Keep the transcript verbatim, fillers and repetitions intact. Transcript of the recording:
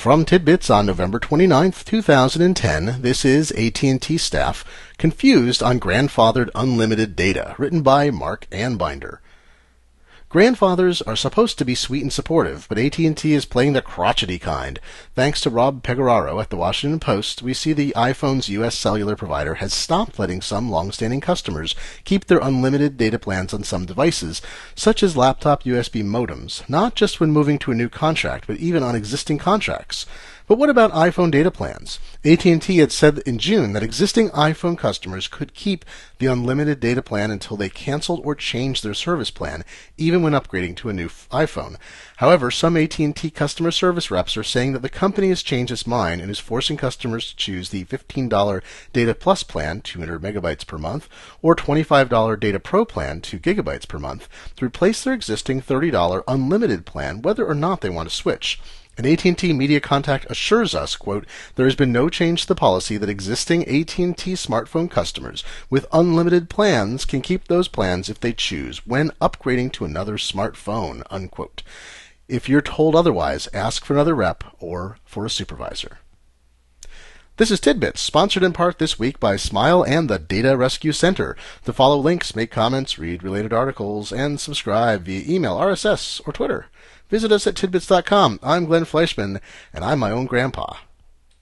From Tidbits on November twenty-ninth, two thousand ten, this is A T and T staff confused on grandfathered unlimited data, written by Mark Anbinder. Grandfathers are supposed to be sweet and supportive, but A T and T is playing the crotchety kind. Thanks to Rob Pegoraro at the Washington Post, we see the iPhone's U S cellular provider has stopped letting some long-standing customers keep their unlimited data plans on some devices, such as laptop U S B modems, not just when moving to a new contract, but even on existing contracts. But what about iPhone data plans? A T and T had said in June that existing iPhone customers could keep the unlimited data plan until they canceled or changed their service plan, even when upgrading to a new iPhone. However, some A T and T customer service reps are saying that the company has changed its mind and is forcing customers to choose the fifteen dollars Data Plus plan, two hundred megabytes per month, or twenty-five dollars Data Pro plan, two gigabytes per month, to replace their existing thirty dollars unlimited plan, whether or not they want to switch. An A T and T media contact assures us, quote, there has been no change to the policy that existing A T and T smartphone customers with unlimited plans can keep those plans if they choose when upgrading to another smartphone, unquote. If you're told otherwise, ask for another rep or for a supervisor. This is Tidbits, sponsored in part this week by Smile and the Data Rescue Center. To follow links, make comments, read related articles, and subscribe via email, R S S, or Twitter. Visit us at tidbits dot com. I'm Glenn Fleischman, and I'm my own grandpa.